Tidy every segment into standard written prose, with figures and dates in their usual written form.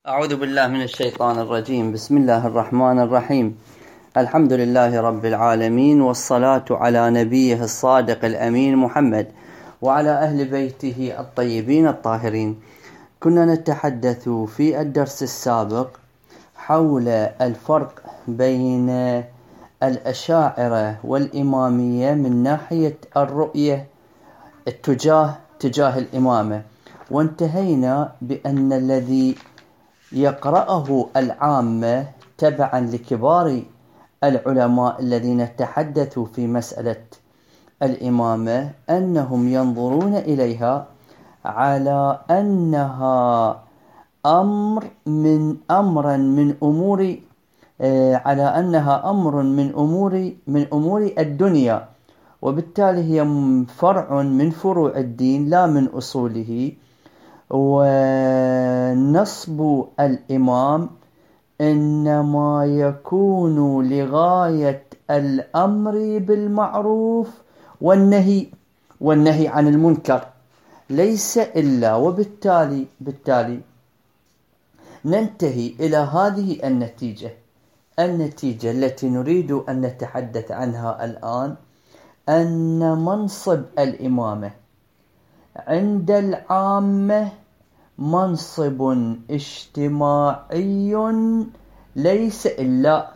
أعوذ بالله من الشيطان الرجيم. بسم الله الرحمن الرحيم. الحمد لله رب العالمين، والصلاة على نبيه الصادق الأمين محمد وعلى أهل بيته الطيبين الطاهرين. كنا نتحدث في الدرس السابق حول الفرق بين الأشاعرة والإمامية من ناحية الرؤية تجاه الإمامة، وانتهينا بأن الذي يقرأه العامة تبعا لكبار العلماء الذين تحدثوا في مسألة الإمامة أنهم ينظرون إليها على أنها أمر من أمور الدنيا، وبالتالي هي فرع من فروع الدين لا من أصوله. ونصب الإمام إنما يكون لغاية الأمر بالمعروف والنهي عن المنكر، ليس إلا. وبالتالي ننتهي إلى هذه النتيجة التي نريد أن نتحدث عنها الآن، أن منصب الإمامة عند العامة منصب اجتماعي ليس إلا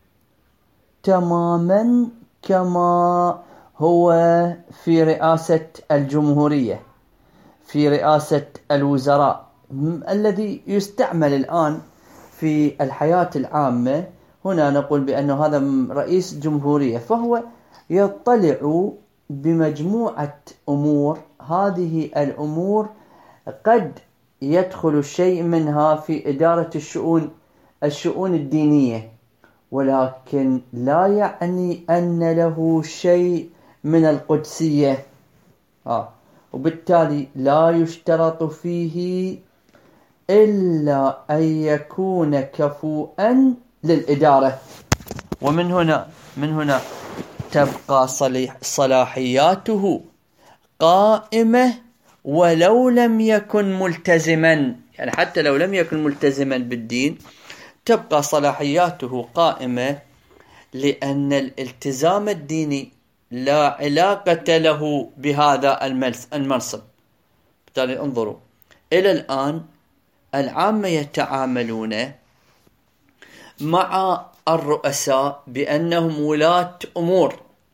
تماما كما هو في رئاسة الجمهورية، في رئاسة الوزراء الذي يستعمل الآن في الحياة العامة. هنا نقول بأن هذا رئيس جمهورية، فهو يطلع بمجموعة أمور. هذه الأمور قد يدخل الشيء منها في إدارة الشؤون الدينية، ولكن لا يعني أن له شيء من القدسية، وبالتالي لا يشترط فيه إلا أن يكون كفؤا للإدارة. ومن هنا تبقى صلاحياته قائمة ولو لم يكن ملتزما، يعني حتى لو لم يكن ملتزما بالدين تبقى صلاحياته قائمة، لأن الالتزام الديني لا علاقة له بهذا المنصب. بالتالي انظروا إلى الآن العامة يتعاملون مع الرؤساء بأنهم ولاة أمور،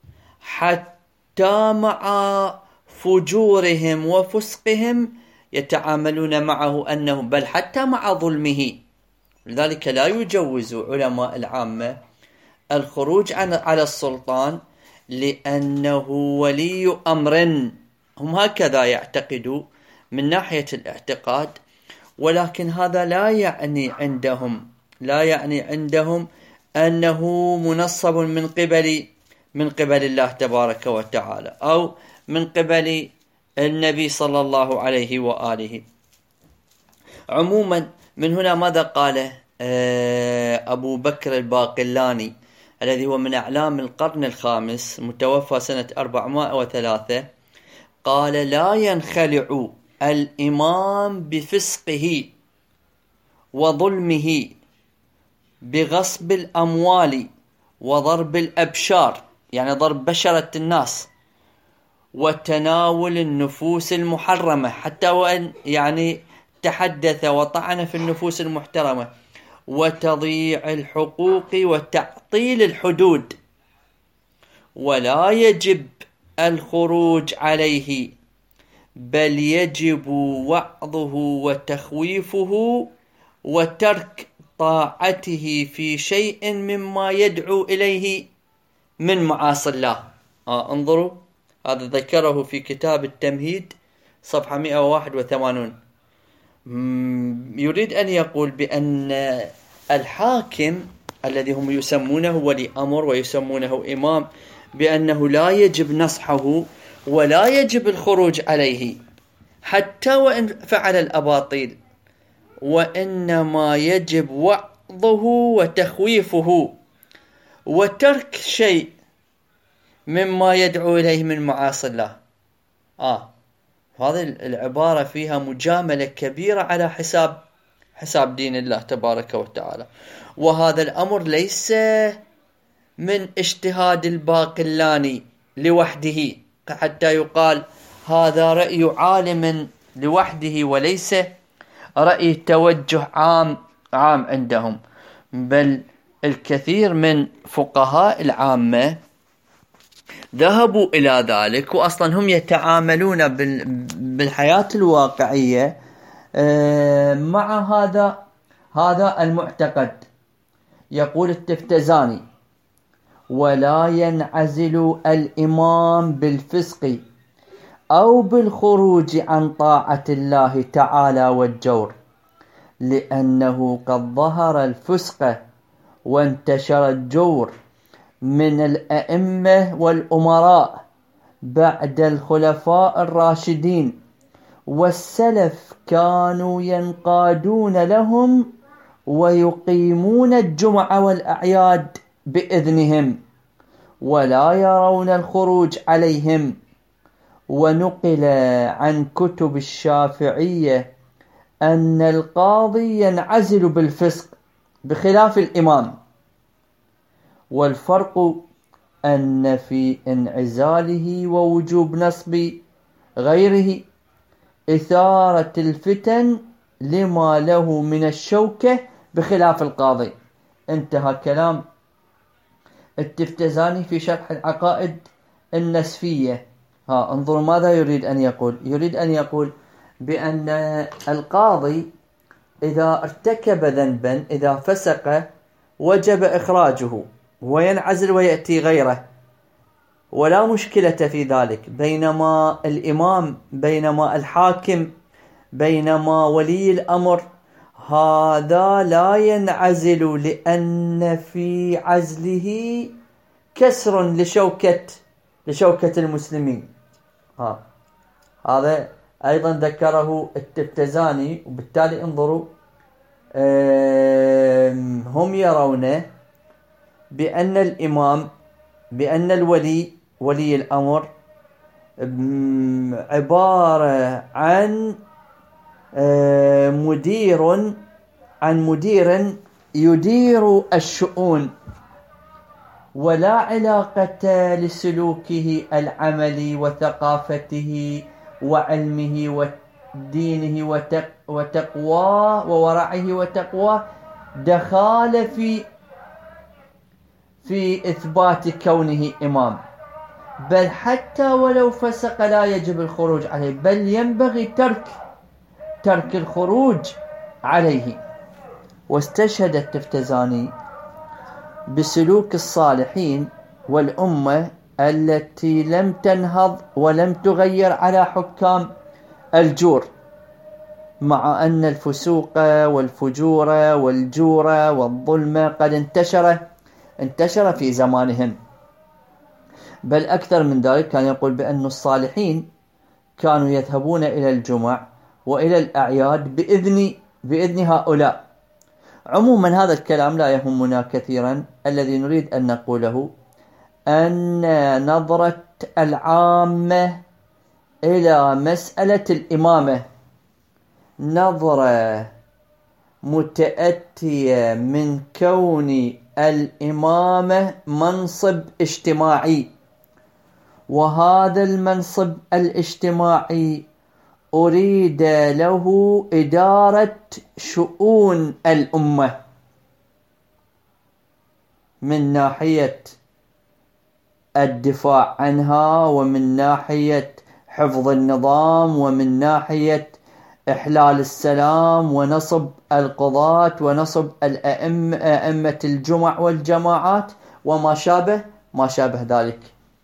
حتى مع فجورهم وفسقهم يتعاملون معه أنهم، بل حتى مع ظلمه. لذلك لا يجوز علماء العامة الخروج على السلطان لأنه ولي أمر. هم هكذا يعتقدوا من ناحية الاعتقاد، ولكن هذا لا يعني عندهم أنه منصب من قبل الله تبارك وتعالى أو من قبل النبي صلى الله عليه وآله. عموما من هنا ماذا قال أبو بكر الباقلاني الذي هو من أعلام القرن الخامس متوفى سنة 403؟ قال: لا ينخلع الإمام بفسقه وظلمه بغصب الأموال وضرب الأبشار، يعني ضرب بشرة الناس، وتناول النفوس المحرمة، حتى وأن يعني تحدث وطعن في النفوس المحترمة، وتضييع الحقوق وتعطيل الحدود. ولا يجب الخروج عليه، بل يجب وعظه وتخويفه وترك طاعته في شيء مما يدعو إليه من معاصي الله. انظروا، هذا ذكره في كتاب التمهيد صفحة 181. يريد أن يقول بأن الحاكم الذي هم يسمونه ولي أمر ويسمونه إمام، بأنه لا يجب نصحه ولا يجب الخروج عليه حتى وإن فعل الأباطيل، وإنما يجب وعظه وتخويفه وترك شيء مما يدعو إليه من معاصي الله. هذه العبارة فيها مجاملة كبيرة على حساب حساب دين الله تبارك وتعالى. وهذا الأمر ليس من اجتهاد الباقلاني لوحده حتى يقال هذا رأي عالم لوحده وليس رأي توجه عام عندهم، بل الكثير من فقهاء العامة ذهبوا إلى ذلك، وأصلا هم يتعاملون بالحياة الواقعية مع هذا المعتقد. يقول التفتزاني: ولا ينعزل الإمام بالفسق أو بالخروج عن طاعة الله تعالى والجور، لأنه قد ظهر الفسق وانتشر الجور من الأئمة والأمراء بعد الخلفاء الراشدين، والسلف كانوا ينقادون لهم ويقيمون الجمع والأعياد بإذنهم ولا يرون الخروج عليهم. ونقل عن كتب الشافعية أن القاضي ينعزل بالفسق بخلاف الإمام، والفرق أن في انعزاله ووجوب نصب غيره إثارة الفتن لما له من الشوكة بخلاف القاضي. انتهى كلام التفتزاني في شرح العقائد النسفية. انظروا ماذا يريد أن يقول. يريد أن يقول بأن القاضي إذا ارتكب ذنبا، إذا فسق، وجب إخراجه وينعزل ويأتي غيره ولا مشكلة في ذلك، بينما الإمام، بينما الحاكم، بينما ولي الأمر هذا لا ينعزل، لأن في عزله كسر لشوكة المسلمين. هذا أيضا ذكره التفتزاني. وبالتالي انظروا، هم يرون بأن الإمام، بأن ولي الأمر عبارة عن مدير يدير الشؤون، ولا علاقة لسلوكه العملي وثقافته وعلمه ودينه وتقواه وورعه وتقواه دخال في إثبات كونه إمام. بل حتى ولو فسق لا يجب الخروج عليه، بل ينبغي ترك الخروج عليه. واستشهد التفتزاني بسلوك الصالحين والأمة التي لم تنهض ولم تغير على حكام الجور، مع أن الفسوق والفجور والجور والظلم قد انتشر في زمانهم. بل أكثر من ذلك، كان يقول بأن الصالحين كانوا يذهبون إلى الجمع وإلى الأعياد بإذن هؤلاء. عموما هذا الكلام لا يهمنا كثيرا. الذي نريد أن نقوله أن نظرة العامة إلى مسألة الإمامة نظرة متأتية من كون الإمامة منصب اجتماعي، وهذا المنصب الاجتماعي أريد له إدارة شؤون الأمة من ناحية الدفاع عنها، ومن ناحية حفظ النظام، ومن ناحية إحلال السلام، ونصب القضاة، ونصب أئمة الجمع والجماعات وما شابه ذلك.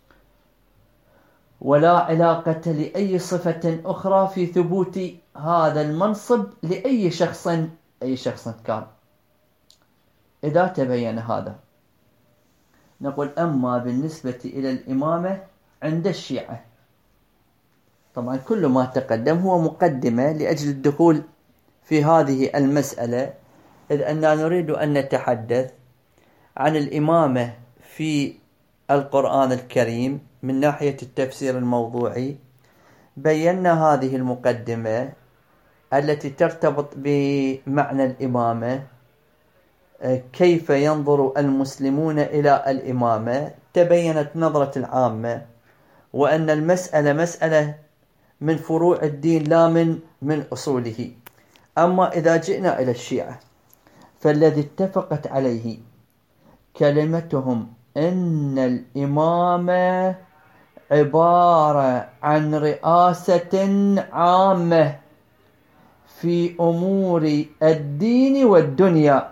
ولا علاقة لأي صفة أخرى في ثبوت هذا المنصب لأي شخص كان. إذا تبين هذا نقول: أما بالنسبة إلى الإمامة عند الشيعة، طبعا كل ما تقدم هو مقدمة لأجل الدخول في هذه المسألة، إذ أننا نريد أن نتحدث عن الإمامة في القرآن الكريم من ناحية التفسير الموضوعي. بينا هذه المقدمة التي ترتبط بمعنى الإمامة، كيف ينظر المسلمون إلى الإمامة، تبينت نظرة العامة، وأن المسألة مسألة من فروع الدين لا من أصوله. أما إذا جئنا إلى الشيعة فالذي اتفقت عليه كلمتهم أن الإمامة عبارة عن رئاسة عامة في أمور الدين والدنيا،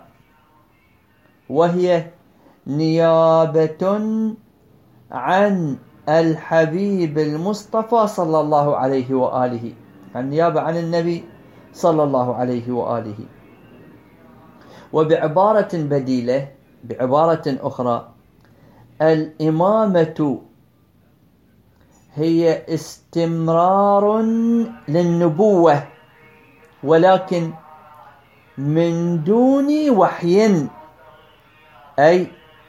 وهي نيابة عن الحبيب المصطفى صلى الله عليه وآله، النيابة عن النبي صلى الله عليه وآله. وبعبارة بديلة، بعبارة أخرى، الإمامة هي استمرار للنبوة ولكن من دون وحي، أي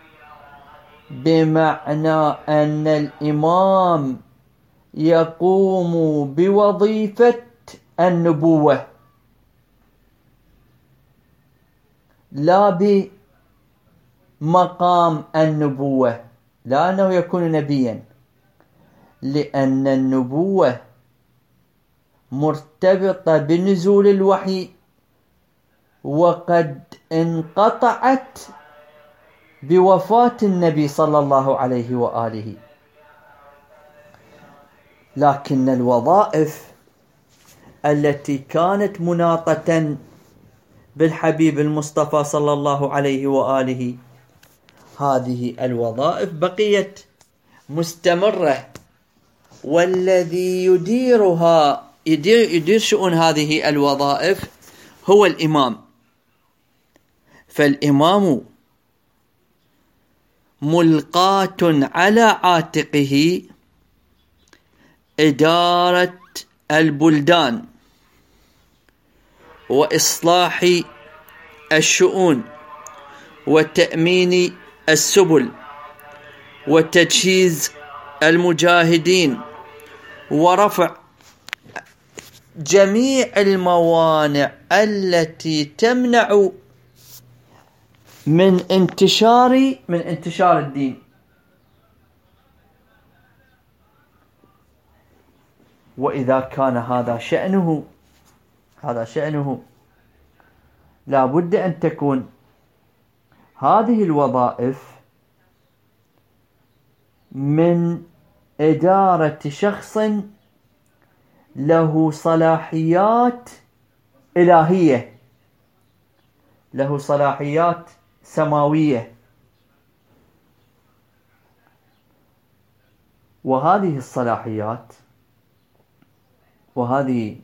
بمعنى أن الإمام يقوم بوظيفة النبوة لا بمقام النبوة، لا أنه يكون نبيا، لأن النبوة مرتبطة بنزول الوحي وقد انقطعت بوفاة النبي صلى الله عليه وآله. لكن الوظائف التي كانت مناطة بالحبيب المصطفى صلى الله عليه وآله، هذه الوظائف بقيت مستمرة، والذي يدير شؤون هذه الوظائف هو الإمام. فالإمام ملقاة على عاتقه إدارة البلدان وإصلاح الشؤون وتأمين السبل وتجهيز المجاهدين ورفع جميع الموانع التي تمنع من انتشار الدين. وإذا كان هذا شأنه لا بد أن تكون هذه الوظائف من إدارة شخص له صلاحيات إلهية، له صلاحيات سماوية. وهذه الصلاحيات وهذه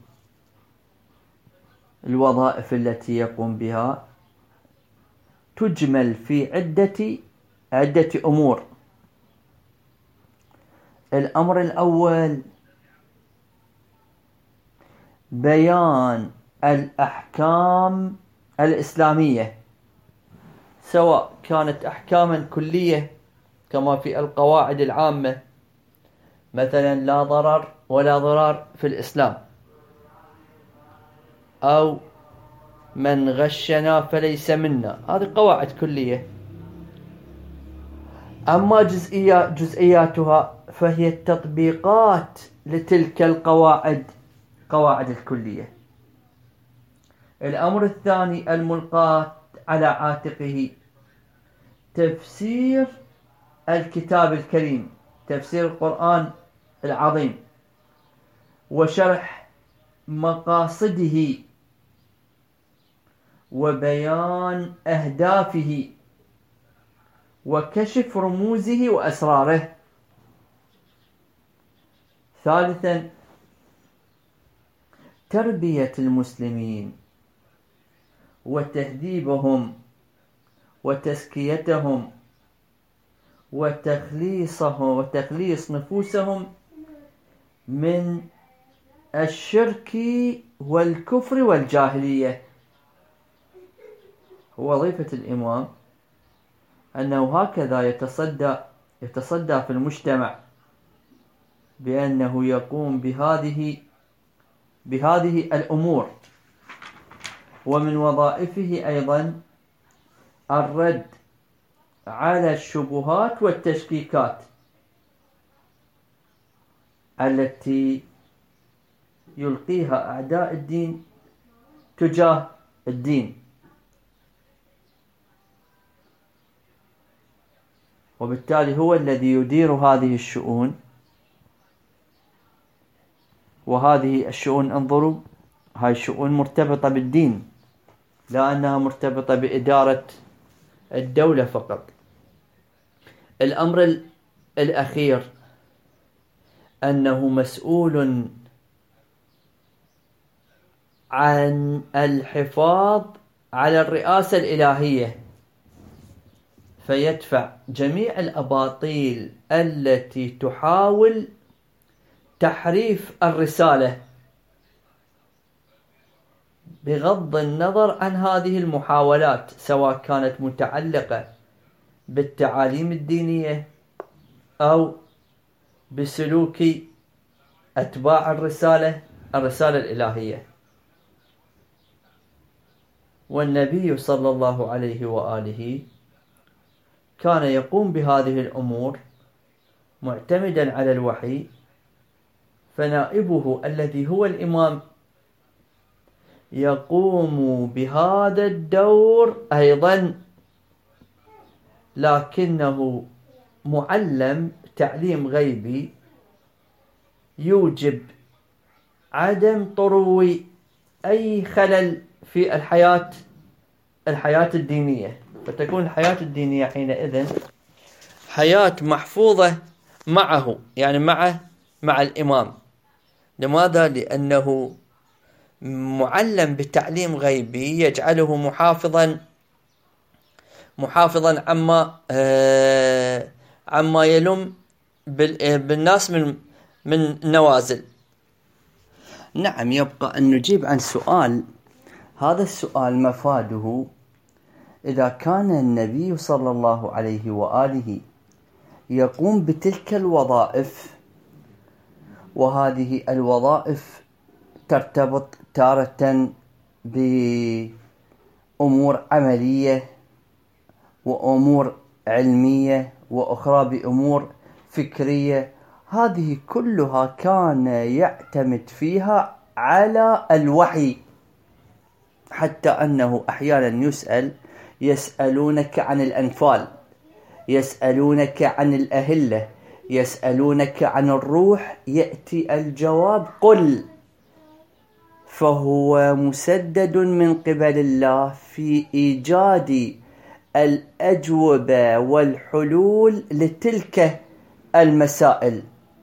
الوظائف التي يقوم بها تجمل في عدة أمور. الأمر الأول بيان الأحكام الإسلامية، سواء كانت أحكاما كلية كما في القواعد العامة، مثلا لا ضرر ولا ضرار في الإسلام، أو من غشنا فليس منا، هذه قواعد كلية. أما جزئياتها فهي التطبيقات لتلك قواعد الكلية. الأمر الثاني الملقاة على عاتقه تفسير الكتاب الكريم، تفسير القرآن العظيم، وشرح مقاصده وبيان أهدافه وكشف رموزه وأسراره. ثالثا تربية المسلمين وتهذيبهم وتزكيتهم وتخليص نفوسهم من الشرك والكفر والجاهلية. وظيفة الإمام أنه هكذا يتصدى في المجتمع، بأنه يقوم بهذه الأمور ومن وظائفه أيضا الرد على الشبهات والتشكيكات التي يلقيها أعداء الدين تجاه الدين، وبالتالي هو الذي يدير هذه الشؤون. وهذه الشؤون انظروا، هاي الشؤون مرتبطة بالدين، لا أنها مرتبطة بإدارة الدولة فقط. الأمر الأخير أنه مسؤول عن الحفاظ على الرئاسة الإلهية، فيدفع جميع الأباطيل التي تحاول تحريف الرسالة بغض النظر عن هذه المحاولات، سواء كانت متعلقة بالتعاليم الدينية أو بسلوك أتباع الرسالة الإلهية. والنبي صلى الله عليه وآله كان يقوم بهذه الأمور معتمدا على الوحي، فنائبه الذي هو الإمام يقوم بهذا الدور أيضا، لكنه معلم تعليم غيبي يوجب عدم طرو أي خلل في الحياة الدينية، فتكون الحياة الدينية حينئذ حياة محفوظة معه، يعني مع الإمام. لماذا؟ لأنه معلم بتعليم غيبي يجعله محافظا عما يلم بالناس من نوازل. نعم، يبقى أن نجيب عن سؤال. هذا السؤال مفاده إذا كان النبي صلى الله عليه وآله يقوم بتلك الوظائف، وهذه الوظائف ترتبط تارة بأمور عملية وأمور علمية وأخرى بأمور فكرية، هذه كلها كان يعتمد فيها على الوحي، حتى أنه أحيانا يسألونك عن الأنفال، يسألونك عن الأهلة، يسألونك عن الروح، يأتي الجواب قل، فهو مسدد من قبل الله في إيجاد الأجوبة والحلول لتلك المسائل.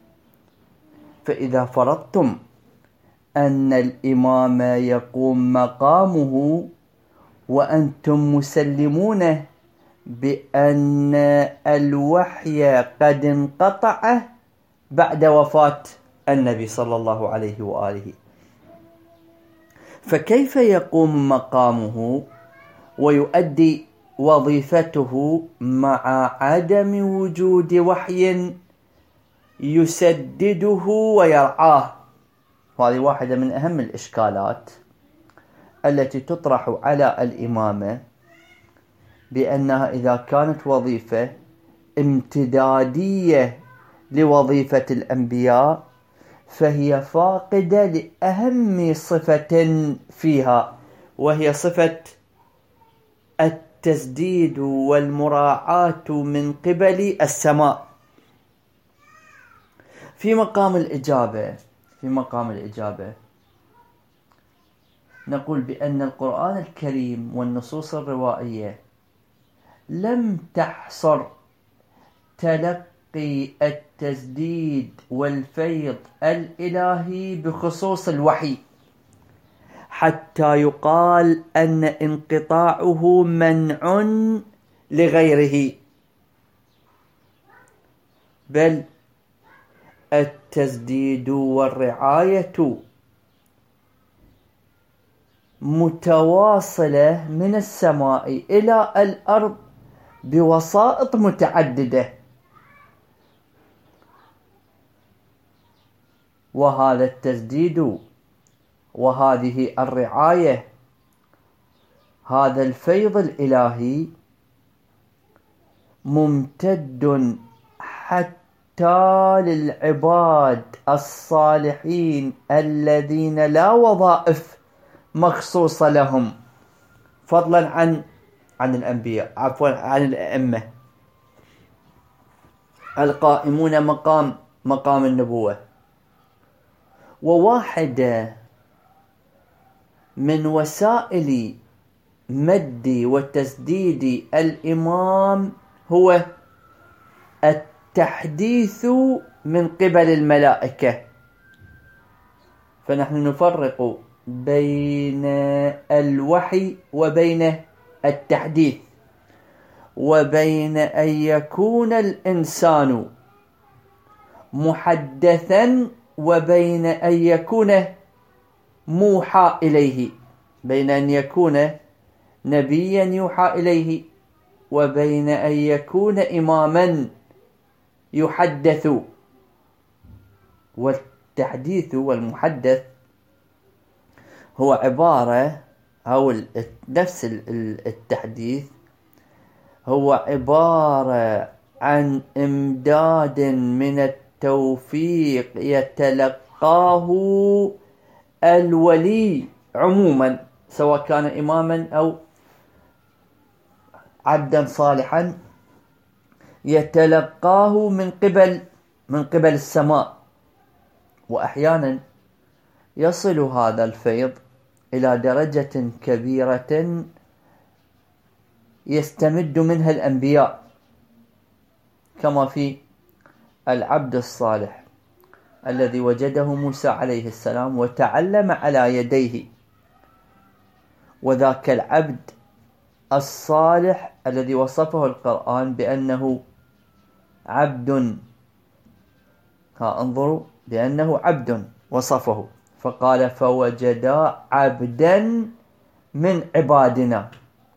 فإذا فرضتم أن الإمام يقوم مقامه وأنتم مسلمون بأن الوحي قد انقطع بعد وفاة النبي صلى الله عليه وآله، فكيف يقوم مقامه ويؤدي وظيفته مع عدم وجود وحي يسدده ويرعاه؟ هذه واحدة من أهم الإشكالات التي تطرح على الإمامة، بأنها إذا كانت وظيفة امتدادية لوظيفة الأنبياء فهي فاقدة لأهم صفة فيها، وهي صفة التسديد والمراعاة من قبل السماء. في مقام الإجابة نقول بأن القرآن الكريم والنصوص الروائية لم تحصر تلقي التسديد والفيض الإلهي بخصوص الوحي حتى يقال أن انقطاعه منع لغيره، بل التسديد والرعاية متواصلة من السماء إلى الأرض بوسائط متعددة، وهذا التسديد وهذه الرعاية هذا الفيض الإلهي ممتد حتى للعباد الصالحين الذين لا وظائف مخصوصة لهم، فضلا عن الأنبياء، عفوا عن الأئمة القائمون مقام النبوة. وواحدة من وسائل مد وتسديد الإمام هو التحديث من قبل الملائكة. فنحن نفرق بين الوحي وبين التحديث، وبين أن يكون الإنسان محدثا وبين أن يكون موحى إليه، بين أن يكون نبيا يوحى إليه وبين أن يكون إماما يحدث. والتحديث والمحدث هو عبارة، أو نفس التحديث هو عبارة عن إمداد من التوفيق يتلقاه الولي عموما، سواء كان إماما أو عبدا صالحا، يتلقاه من قبل السماء. وأحيانا يصل هذا الفيض إلى درجة كبيرة يستمد منها الأنبياء، كما في العبد الصالح الذي وجده موسى عليه السلام وتعلم على يديه، وذاك العبد الصالح الذي وصفه القرآن بأنه عبد، انظروا، بأنه عبد وصفه، فقال فوجدا عبدا من عبادنا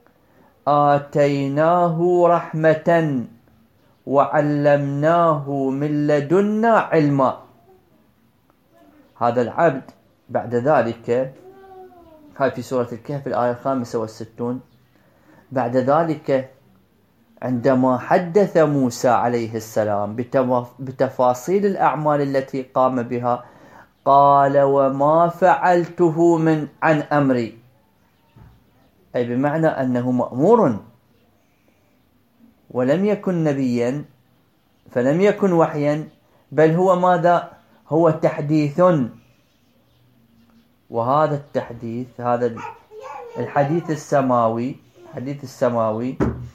آتيناه رحمة وعلمناه من لدنا علما. هذا العبد بعد ذلك، هاي في سورة الكهف الآية 65، بعد ذلك عندما حدث موسى عليه السلام بتفاصيل الأعمال التي قام بها، قال وما فعلته عن أمري، أي بمعنى أنه مأمور، ولم يكن نبيا فلم يكن وحيا، بل هو ماذا؟ هو تحديث. وهذا التحديث، هذا الحديث السماوي،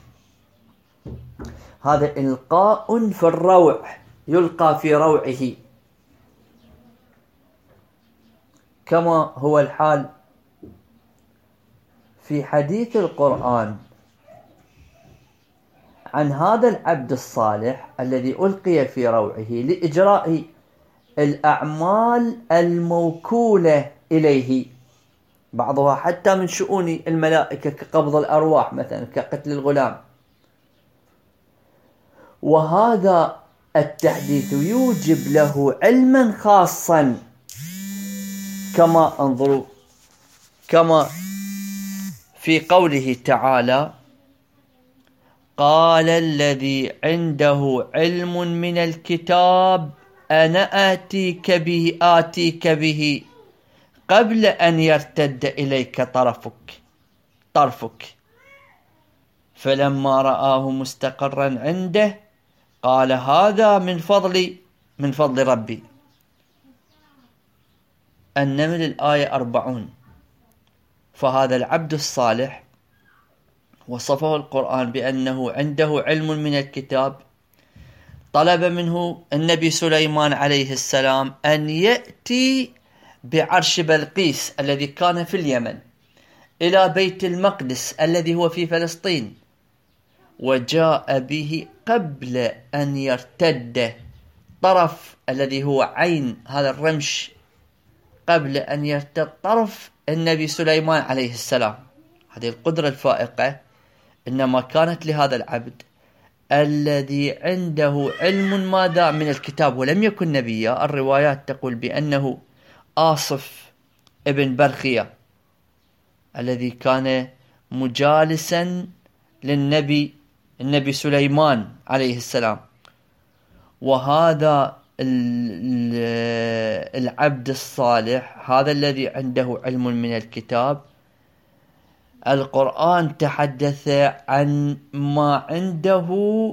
هذا إلقاء في الروع، يلقى في روعه، كما هو الحال في حديث القرآن عن هذا العبد الصالح الذي ألقي في روعه لإجراء الأعمال الموكولة إليه، بعضها حتى من شؤون الملائكة كقبض الأرواح مثلا، كقتل الغلام. وهذا التحديث يوجب له علما خاصا، كما في قوله تعالى قال الذي عنده علم من الكتاب أنا آتيك به قبل أن يرتد إليك طرفك فلما رآه مستقرا عنده قال هذا من فضل ربي. النمل الآية 40. فهذا العبد الصالح وصفه القرآن بأنه عنده علم من الكتاب، طلب منه النبي سليمان عليه السلام أن يأتي بعرش بلقيس الذي كان في اليمن إلى بيت المقدس الذي هو في فلسطين، وجاء به قبل أن يرتد طرف الذي هو عين هذا الرمش، قبل أن يرتد طرف النبي سليمان عليه السلام. هذه القدرة الفائقة إنما كانت لهذا العبد الذي عنده علم ماذا من الكتاب ولم يكن نبيا. الروايات تقول بأنه آصف ابن برخية الذي كان مجالسا للنبي سليمان عليه السلام. وهذا العبد الصالح، هذا الذي عنده علم من الكتاب، القرآن تحدث عن ما عنده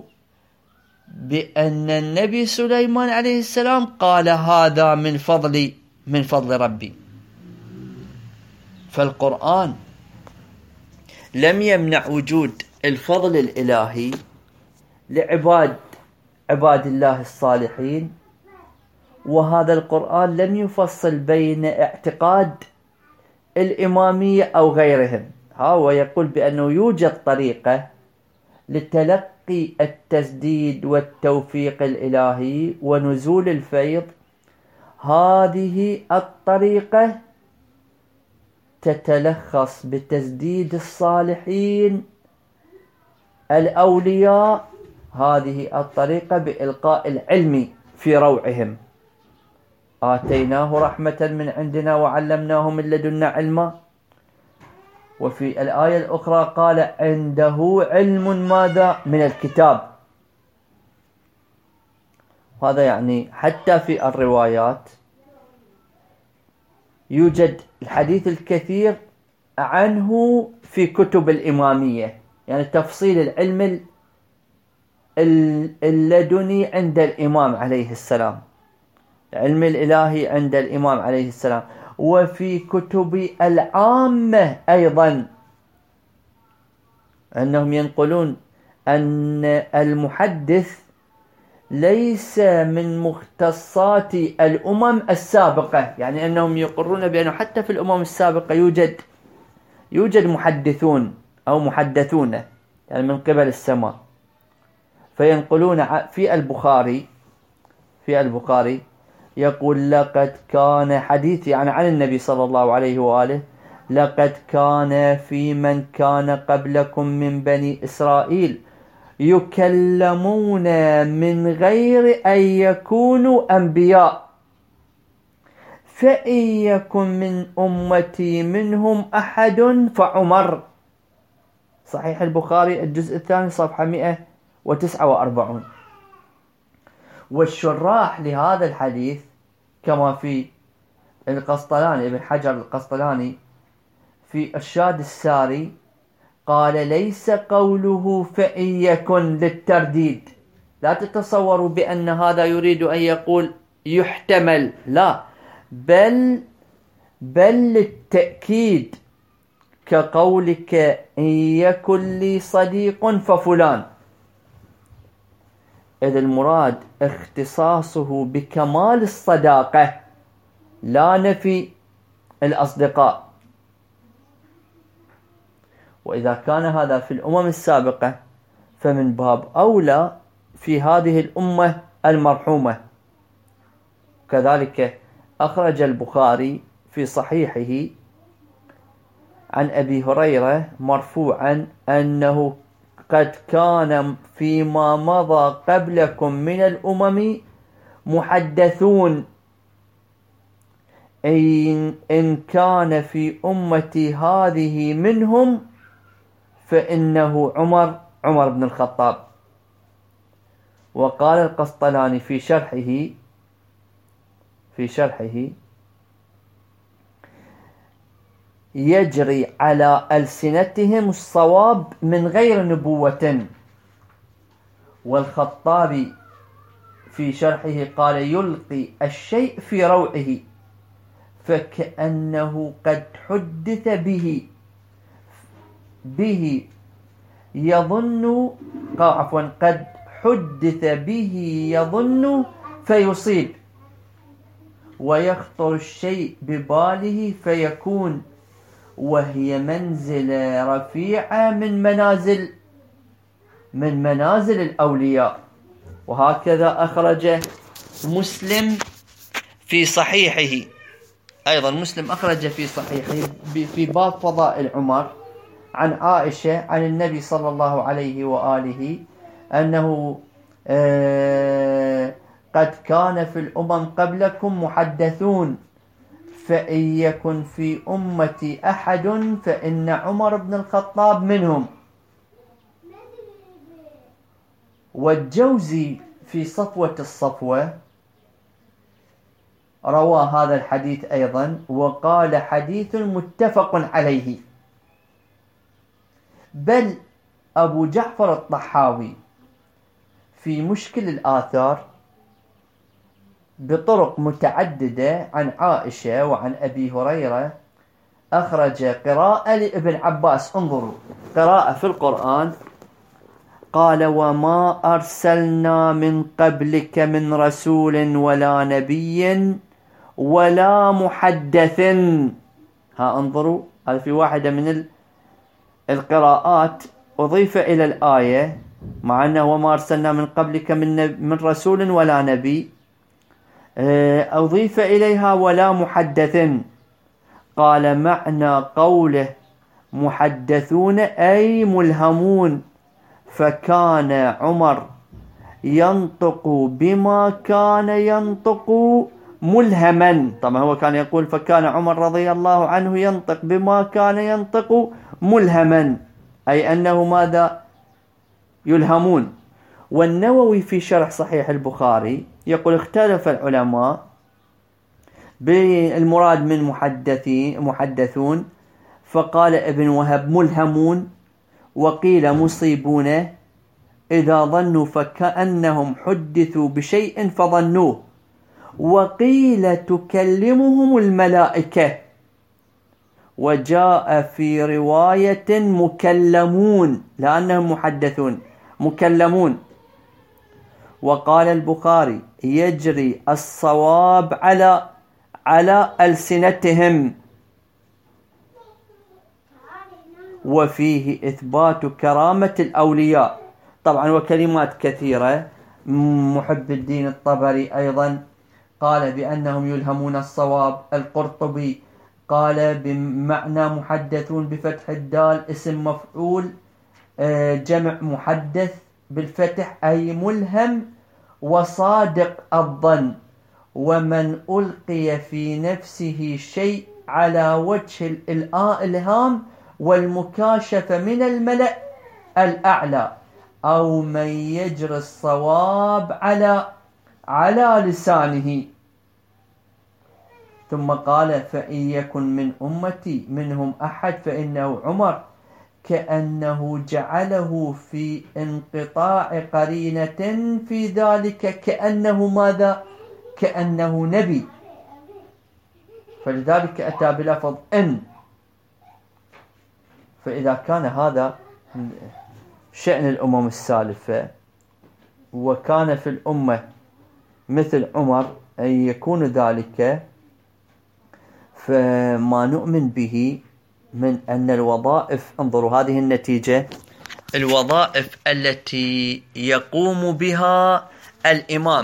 بأن النبي سليمان عليه السلام قال هذا من فضل ربي. فالقرآن لم يمنع وجود الفضل الإلهي عباد الله الصالحين. وهذا القرآن لم يفصل بين اعتقاد الإمامية أو غيرهم. هو يقول بأنه يوجد طريقة لتلقي التسديد والتوفيق الإلهي ونزول الفيض. هذه الطريقة تتلخص بتسديد الصالحين الأولياء، هذه الطريقة بإلقاء العلم في روعهم. آتيناه رحمة من عندنا وعلمناه من لدنا علما. وفي الآية الأخرى قال عنده علم ماذا؟ من الكتاب. هذا يعني حتى في الروايات يوجد الحديث الكثير عنه في كتب الإمامية، يعني تفصيل العلم اللدني عند الإمام عليه السلام، العلم الإلهي عند الإمام عليه السلام. وفي كتب العامة أيضا أنهم ينقلون أن المحدث ليس من مختصات الأمم السابقة، يعني أنهم يقرون بأنه حتى في الأمم السابقة يوجد محدثون أو محدثون يعني من قبل السماء. فينقلون في البخاري يقول لقد كان حديث يعني عن النبي صلى الله عليه وآله، لقد كان في من كان قبلكم من بني إسرائيل يكلمون من غير أن يكونوا أنبياء، فإن يكن من أمتي منهم أحد فعمر. صحيح البخاري الجزء الثاني صفحة 149. والشراح لهذا الحديث كما في القسطلاني، ابن حجر القسطلاني في إرشاد الساري قال ليس قوله فإن يكن للترديد، لا تتصوروا بأن هذا يريد أن يقول يحتمل، لا، بل للتأكيد، كقولك إن يكن لي صديق ففلان، إذ المراد اختصاصه بكمال الصداقة لا نفي الأصدقاء. وإذا كان هذا في الأمم السابقة فمن باب أولى في هذه الأمة المرحومة. كذلك أخرج البخاري في صحيحه عن أبي هريرة مرفوعا أنه قد كان فيما مضى قبلكم من الأمم محدثون، إن كان في أمتي هذه منهم فإنه عمر بن الخطاب. وقال القسطلاني في شرحه يجري على ألسنتهم الصواب من غير نبوة. والخطابي في شرحه قال يلقي الشيء في روعه فكأنه قد حدث به يظن، قد حدث به يظن فيصيب، ويخطر الشيء بباله فيكون، وهي منزلة رفيعة من منازل الأولياء. وهكذا أخرج مسلم في صحيحه، أيضا مسلم أخرج في صحيحه في باب فضائل عمر عن عائشة عن النبي صلى الله عليه وآله أنه قد كان في الأمم قبلكم محدثون، فإن يكن في أمتي أحد فإن عمر بن الخطاب منهم. والجوزي في صفوة الصفوة روى هذا الحديث أيضا وقال حديث متفق عليه. بل أبو جعفر الطحاوي في مشكل الآثار بطرق متعددة عن عائشة وعن أبي هريرة أخرج قراءة لابن عباس. انظروا، قراءة في القرآن قال: وما أرسلنا من قبلك من رسول ولا نبي ولا محدث. انظروا، هذا في واحدة من القراءات أضيف إلى الآية، مع أنه وما أرسلنا من قبلك من رسول ولا نبي، أضيف إليها ولا محدث. قال: معنى قوله محدثون أي ملهمون، فكان عمر ينطق بما كان ينطق ملهما. طبعا هو كان يقول فكان عمر رضي الله عنه ينطق بما كان ينطق ملهما، أي أنه ماذا؟ يلهمون. والنووي في شرح صحيح البخاري يقول: اختلف العلماء بالمراد من محدثون، فقال ابن وهب ملهمون، وقيل مصيبون إذا ظنوا فكأنهم حدثوا بشيء فظنوه، وقيل تكلمهم الملائكة، وجاء في رواية مكلمون لأنهم محدثون مكلمون. وقال البخاري: يجري الصواب على ألسنتهم. وفيه إثبات كرامة الأولياء. طبعا وكلمات كثيرة. محب الدين الطبري أيضا قال بأنهم يلهمون الصواب. القرطبي قال بمعنى محدثون بفتح الدال اسم مفعول، جمع محدث بالفتح أي ملهم وصادق الظن. ومن ألقي في نفسه شيء على وجه الإلهام والمكاشفة من الملأ الأعلى، أو من يجري الصواب على لسانه. ثم قال: فإن يكن من أمتي منهم أحد فإنه عمر، كأنه جعله في انقطاع قرينة في ذلك، كأنه ماذا؟ كأنه نبي، فلذلك أتى بلفظ إن. فإذا كان هذا شأن الأمم السالفة، وكان في الأمة مثل عمر أن يكون ذلك، فما نؤمن به من أن الوظائف، انظروا هذه النتيجة، الوظائف التي يقوم بها الإمام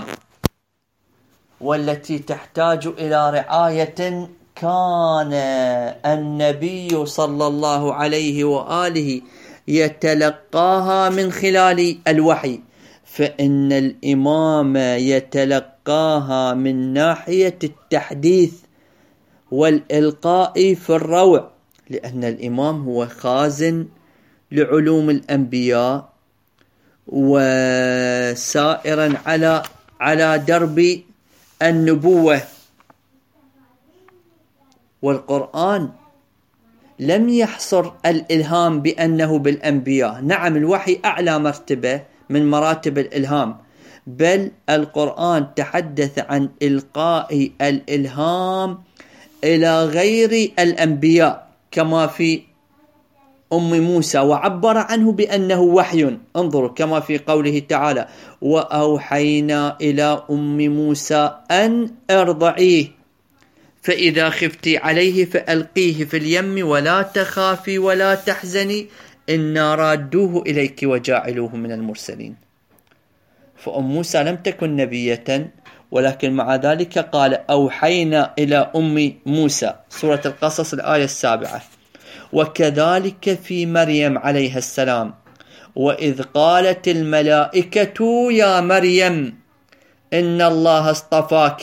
والتي تحتاج إلى رعاية، كان النبي صلى الله عليه وآله يتلقاها من خلال الوحي، فإن الإمام يتلقاها من ناحية التحديث والإلقاء في الروع، لأن الإمام هو خازن لعلوم الأنبياء وسائرا على درب النبوة. والقرآن لم يحصر الإلهام بأنه بالأنبياء. نعم الوحي أعلى مرتبة من مراتب الإلهام، بل القرآن تحدث عن إلقاء الإلهام إلى غير الأنبياء كما في أم موسى، وعبر عنه بأنه وحي. انظروا كما في قوله تعالى: وأوحينا إلى أم موسى أن ارضعيه فإذا خفتي عليه فألقيه في اليم ولا تخافي ولا تحزني إنا رادوه إليك وجاعلوه من المرسلين. فأم موسى لم تكن نبية، ولكن مع ذلك قال: أوحينا إلى أم موسى، سورة القصص الآية 7. وكذلك في مريم عليها السلام: وإذ قالت الملائكة يا مريم إن الله اصطفاك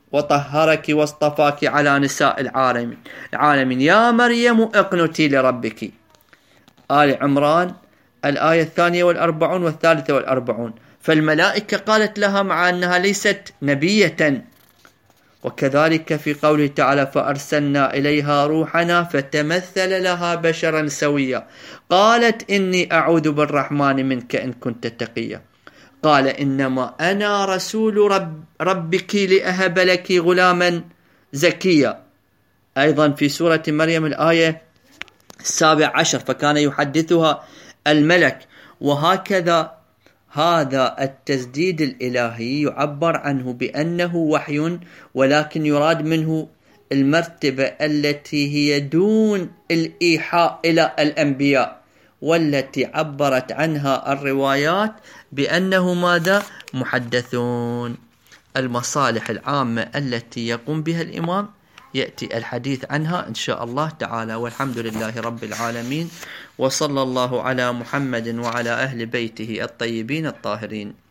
وطهرك واصطفاك على نساء العالمين يا مريم اقنتي لربك. آل عمران الآية 42 و43. فالملائكة قالت لها مع أنها ليست نبية. وكذلك في قوله تعالى فأرسلنا إليها روحنا فتمثل لها بشرا سويا قالت إني أعوذ بالرحمن منك إن كنت تقيا. قال إنما أنا رسول ربك لأهب لك غلاما زكيا. أيضا في سورة مريم الآية 17 فكان يحدثها الملك. وهكذا هذا التسديد الإلهي يعبر عنه بأنه وحي، ولكن يراد منه المرتبة التي هي دون الإيحاء إلى الأنبياء، والتي عبرت عنها الروايات بأنه ماذا؟ محدثون. المصالح العامة التي يقوم بها الإمام يأتي الحديث عنها إن شاء الله تعالى. والحمد لله رب العالمين، وصلى الله على محمد وعلى أهل بيته الطيبين الطاهرين.